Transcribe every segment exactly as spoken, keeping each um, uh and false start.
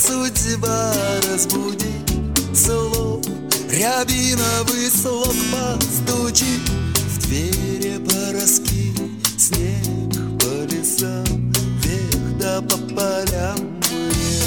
судьба разбуди, слов рябиновый слог постучи, в двери пороски, снег по лесам, вверх да по полям мне.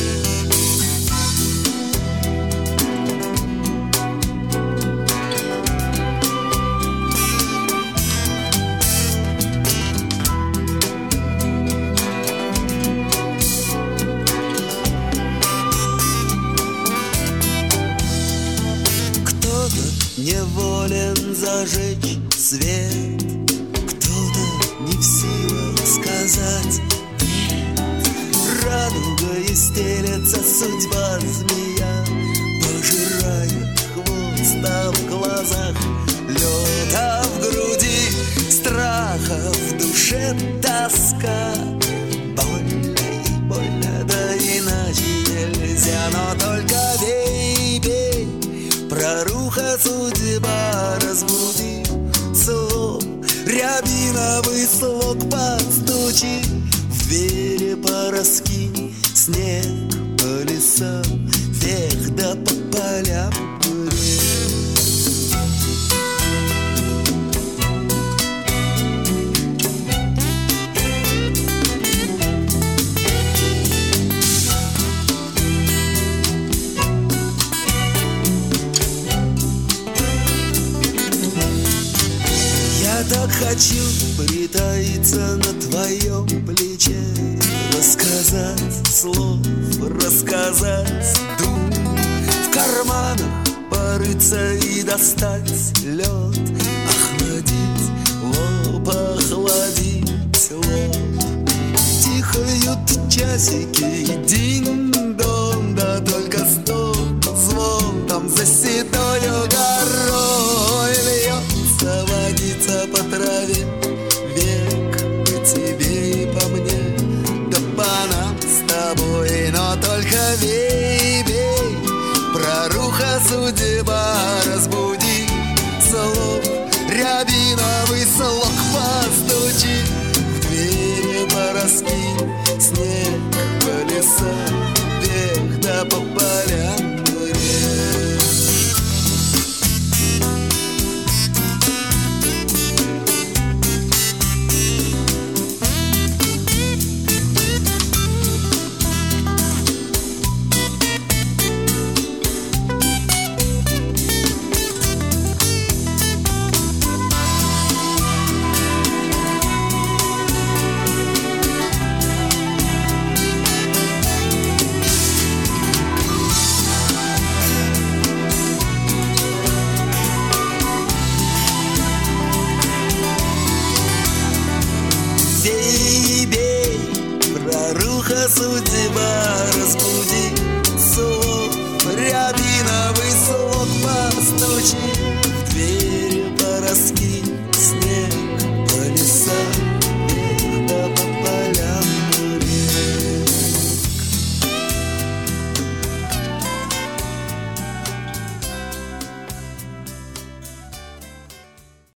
Неволен зажечь свет, кто-то не в силах сказать нет. Радугой стелется судьба змея, пожирает хвост, а в глазах лед, а в груди страха, в душе тоска. Больно и больно, да иначе нельзя, но только бей, бей, проруха судьба разбуди, слов рябиновый слог постучи, в двери пороски, снег по лесам, вверх да по полям мне. Я так хочу притаиться на твоем плече, рассказать слов, рассказать дум, в карманах порыться и достать лед, охладить лоб, охладить лоб. Тихают часики, динь-дон, да только стон, звон там за седою горой льется водица по траве, век по тебе и по мне, да по нам с тобой, но только бей, бей, проруха судьба разбуди, слов рябиновый слов